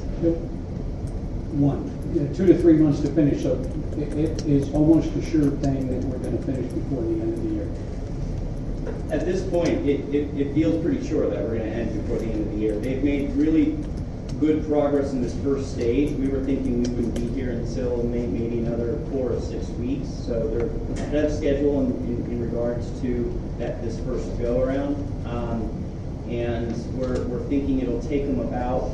One. 2 to 3 months to finish, so it is almost a sure thing that we're going to finish before the end of the year. At this point, it feels pretty sure that we're going to end before the end of the year. They've made really good progress in this first stage. We were thinking we wouldn't be here until maybe another 4 or 6 weeks. So they're ahead of schedule in regards to this first go around. And we're thinking it'll take them about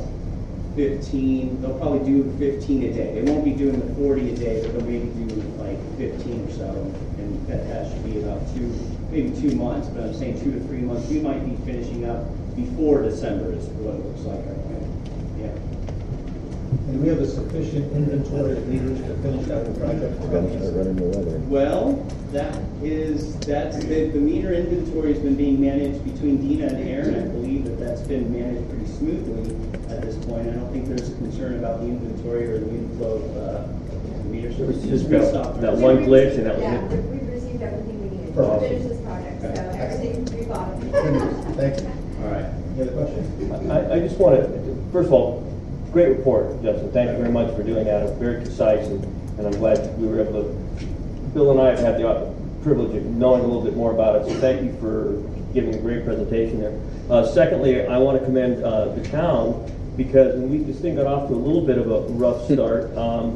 15, they'll probably do 15 a day. They won't be doing the 40 a day, but they'll maybe do like 15 or so. And that should be about maybe 2 months, but I'm saying 2 to 3 months. We might be finishing up before December is what it looks like right now. Yeah. And do we have a sufficient inventory of meters to finish out the project? Well, that's the meter inventory has been being managed between Dina and Aaron. I believe that's been managed pretty smoothly at this point. I don't think there's a concern about the inventory or the inflow of the meters. It was just that one glitch, and that was it. We've received everything we needed Awesome. to finish this project, so everything we bought. Thank you. All right. Any other questions? I just want to, first of all, great report, Justin. Thank you very much for doing that. It was very concise, and I'm glad we were able to, Bill and I have had the privilege of knowing a little bit more about it, so thank you for giving a great presentation there. Secondly, I want to commend the town, because when this thing got off to a little bit of a rough start.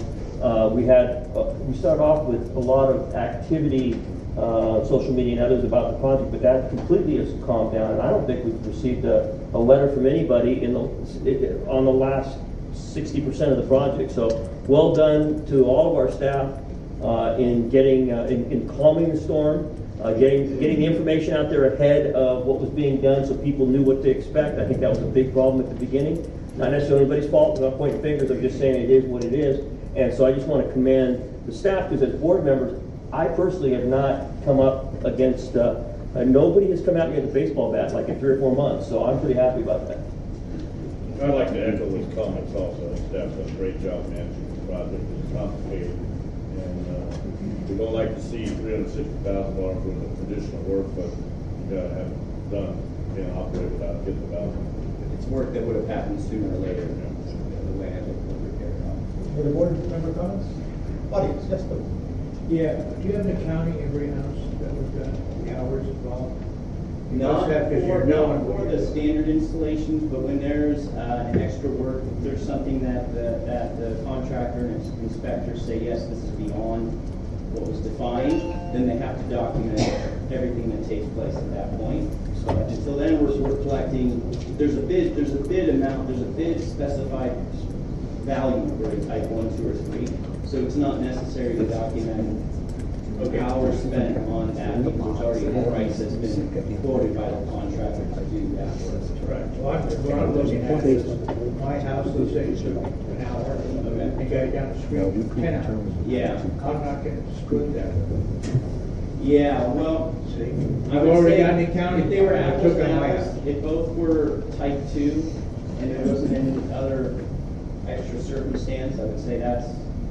We started off with a lot of activity, social media and others about the project, but that completely has calmed down, and I don't think we've received a letter from anybody on the last 60% of the project. So well done to all of our staff in getting in calming the storm, getting the information out there ahead of what was being done, so people knew what to expect. I think that was a big problem at the beginning. Not necessarily anybody's fault. I'm not pointing fingers. I'm just saying it is what it is. And so I just want to commend the staff, because as board members, I personally have not come up against, nobody has come out against a baseball bat like in 3 or 4 months, so I'm pretty happy about that. I'd like to echo his comments also. Staff's done a great job managing the project. It's complicated, and we don't like to see $360,000 worth of traditional work, but you gotta have it done. You can't operate without getting the valve. It's work that would have happened sooner or later. The way I think we'll repair it. Any other board member comments? Audience, yes, please. Yeah, do you have an accounting every house that was done, the hours involved? Not knowing for the standard installations, but when there's an extra work, if there's something that the contractor and inspectors say, yes, this is beyond what was defined, then they have to document everything that takes place at that point. So until then, we're collecting, there's a bid specified value for a type 1, 2, or 3. So it's not necessary to document hours spent on that, because there's already a price that's been quoted by the contractor to do that work. Right. Well, I'm looking at this, my house, let's say, took an hour, the guy down the street, 10 hours. Yeah. I'm not gonna split that. Yeah, well, See, I I've would already say got an accounting. if they were I apples took to on my apples, if both were type 2, and there wasn't any other extra circumstance, I would say that's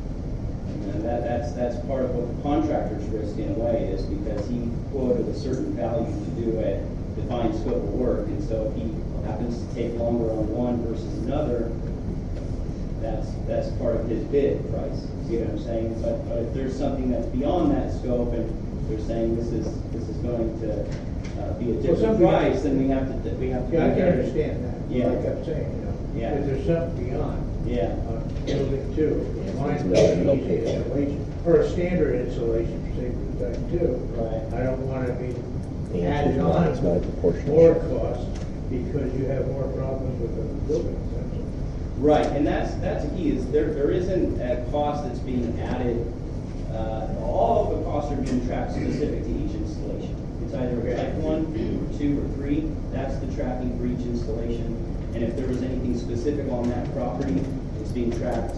part of what the contractor's risk in a way is, because he quoted a certain value to do a defined scope of work, and so if he happens to take longer on one versus another, that's part of his bid price. See what I'm saying? But if there's something that's beyond that scope, and they're saying this is going to be a different price, then we have to. Yeah, I can understand that. Yeah. Like I'm saying, you know. Yeah. If there's something beyond. Yeah. Building 2, mine's an easy installation, or a standard installation, say for type 2. Right. I don't want to be The added answer's on no, it's not a proportional more share. cost because you have more problems with the building. Essentially. Right, and that's the key, is there isn't a cost that's being added. All of the costs are being tracked specific to each installation. It's either type 1, or 2, or 3. That's the tracking for each installation. And if there was anything specific on that property, it's being tracked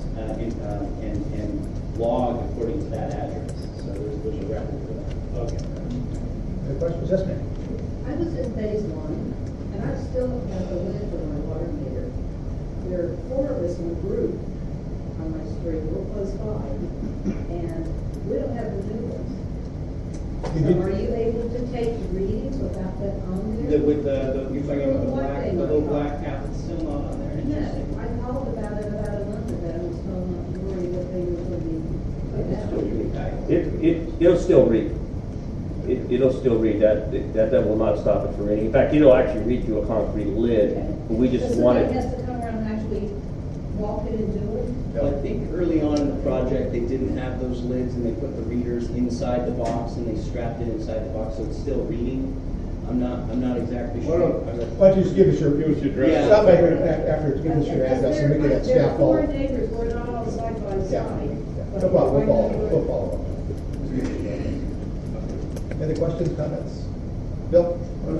and logged according to that address. So there's a record for that. Okay. Any questions? Yes, ma'am. I was in phase 1, and I still have the lid for my water meter. There are 4 of us in a group on my street, real close by, and we don't have the new ones. So are you able to take readings without that on there? With you're talking about the little black cap that's still not on there. No, I called about it about a month ago, and was told not to worry that they were going to be put out. It'll still read. It'll still read. That will not stop it from reading. In fact, it'll actually read through a concrete lid. But we just So wanted. somebody has to come around and actually walk it and do it? Well, I think early on in the project, they didn't have those lids, and they put the readers inside the box, and they strapped it inside the box, so it's still reading. I'm not exactly sure. Why don't you just give us your address? Yeah. Stop by here after, give us your address, and we can get that There are staff 4 all. neighbors, we're not all side by Yeah. side. No problem, we'll follow up. Any questions, comments? Bill?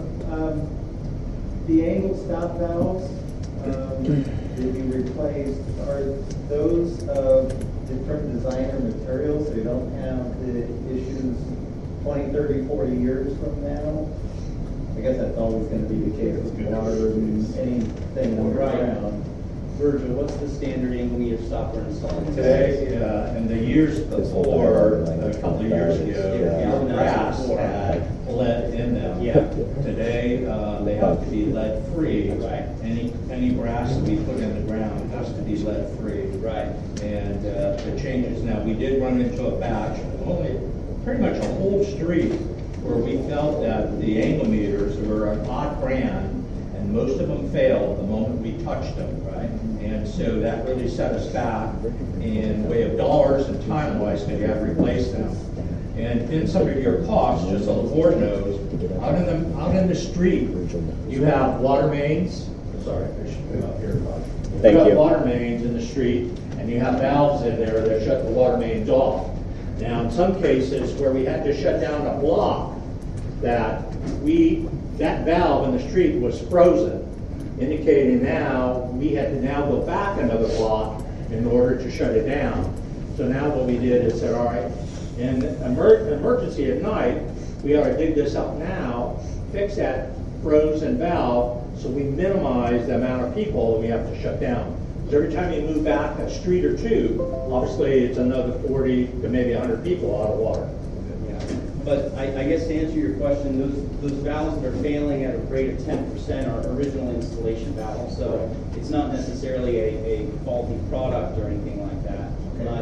The angle stop valves that you replaced, are those of different designer materials? They don't have the issues 20, 30, 40 years from now? I guess that's always going to be the case with water and anything underground. Virgil, what's the standard angle meter stop we're installing Today, in the years before, a couple of years ago, brass had lead in them. Yeah. Today, they have to be lead-free. Right. Any brass that we put in the ground has to be lead-free. Right. And the changes, now, we did run into a batch, only pretty much a whole street, where we felt that the angle meters were an odd brand, and most of them failed the moment we touched them. Right. And so that really set us back in way of dollars and time-wise because you have to replace them. And in some of your costs, just so the board knows, out in the street, you have water mains. Sorry, I should come up here. Thank You have you. water mains in the street, and you have valves in there that shut the water mains off. Now, in some cases where we had to shut down a block, that valve in the street was frozen, indicating now we had to now go back another block in order to shut it down. So now what we did is said, all right, in emergency at night, we ought to dig this up now, fix that frozen valve, so we minimize the amount of people that we have to shut down. Because every time you move back a street or two, obviously it's another 40 to maybe 100 people out of water. But I guess to answer your question, those valves that are failing at a rate of 10% are original installation valves, so it's not necessarily a faulty product or anything like that.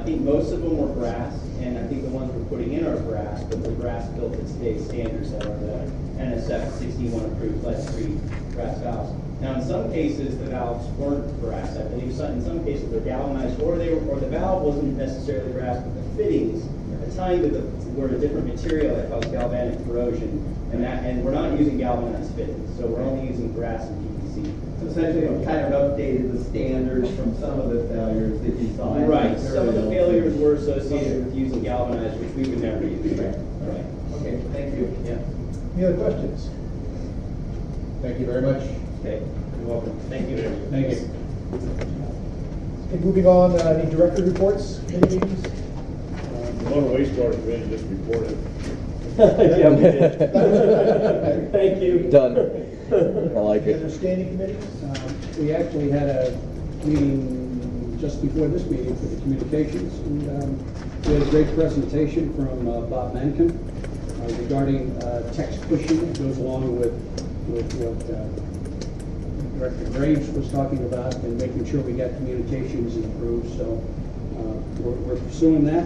think most of them were grass, and I think the ones we're putting in are grass, but the grass built at state standards that are the NSF 61 approved lead-free grass valves. Now, in some cases, the valves weren't grass. I believe in some cases they're galvanized, or the valve wasn't necessarily grass, but the fittings, the tying were a different material that caused galvanic corrosion, and we're not using galvanized fittings, so we're only using grass and PVC. So essentially, it kind of updated the standards from some of the failures that you saw. Right. Some of the failures were associated with using galvanized, which we would never use. Right. Right. Okay. Thank you. Yeah. Any other questions? Thank you very much. Okay. You're welcome. Thank you. Thank you. Okay, moving on, any director reports, committee meetings? The Water Wastewater Committee just reported. Yeah, we did. Thank you. Done. I like it. Understanding committees? We actually had a meeting just before this meeting for the communications, and we had a great presentation from Bob Mankin regarding text pushing. It goes along with what Director Graves was talking about, and making sure we got communications improved. So we're pursuing that.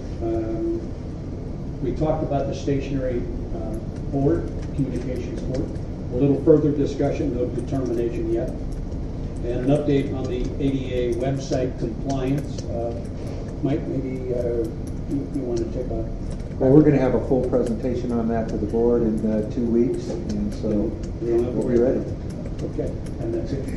We talked about the stationary board, communications board. A little further discussion, no determination yet. And an update on the ADA website compliance. Mike, maybe you want to take a... Well, we're going to have a full presentation on that to the board in 2 weeks, and so we'll be ready. Okay, and that's it.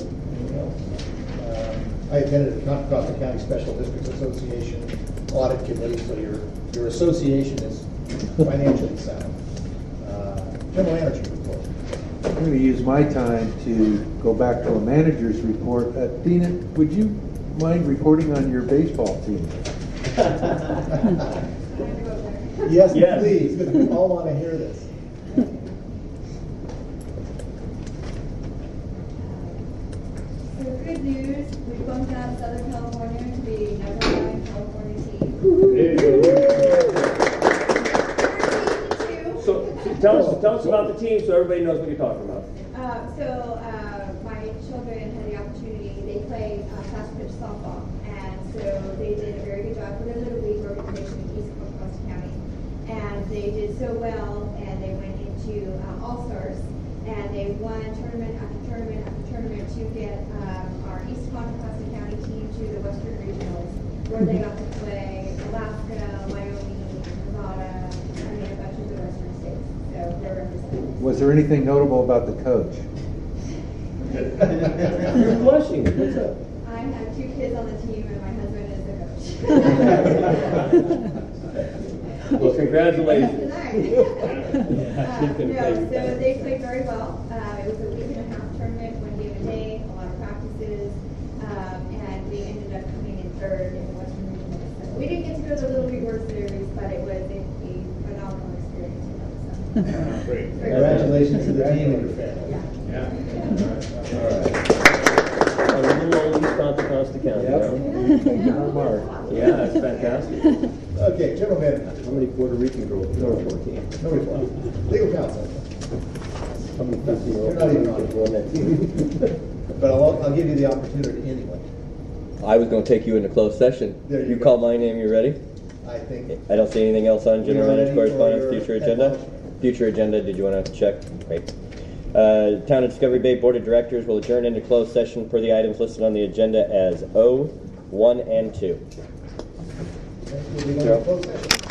I attended the Contra Costa County Special Districts Association Audit Committee, so your association is financially sound. General manager report. I'm going to use my time to go back to a manager's report. Dina, would you mind reporting on your baseball team? Yes, please, because we all want to hear this. So good news, we bumped out Southern California to be #1 California team. So tell us about the team so everybody knows what you're talking about. My children had the opportunity, they played fast pitch softball, and so they did a very good job for their Little League organization in East Coast County. And they did so well, and they went into All-Stars, and they won tournament after tournament after tournament to get our East Contra Costa County team to the Western Regionals, where they got to play Alaska, Wyoming, Nevada, a bunch of the Western states. So they're represented. Was there anything notable about the coach? You're blushing. What's up? I have 2 kids on the team, and my husband is the coach. Well, congratulations. No, so they played very well. It was a week and a half tournament, 1 game a day, a lot of practices, and we ended up coming in 3rd in the Western Regional. So we didn't get to go to the Little League World Series, but it was a phenomenal experience. Great. Congratulations to the team and your family. Yeah. All right. A little old East Contra Costa County. Yep. Yeah, that's fantastic. Okay, general manager. How many Puerto Rican girls? No, 14. No report. Legal counsel. How many 15-year-old You're not even on Puerto Ricans on that team? But I'll give you the opportunity anyway. I was going to take you into closed session. There you go. call my name, you ready? I think. I don't see anything else on general You're manager ready for correspondence, your future head agenda? punishment. Future agenda, did you want to check? Great. Town of Discovery Bay Board of Directors will adjourn into closed session per the items listed on the agenda as O, 1, and 2. We'll be going to closed session.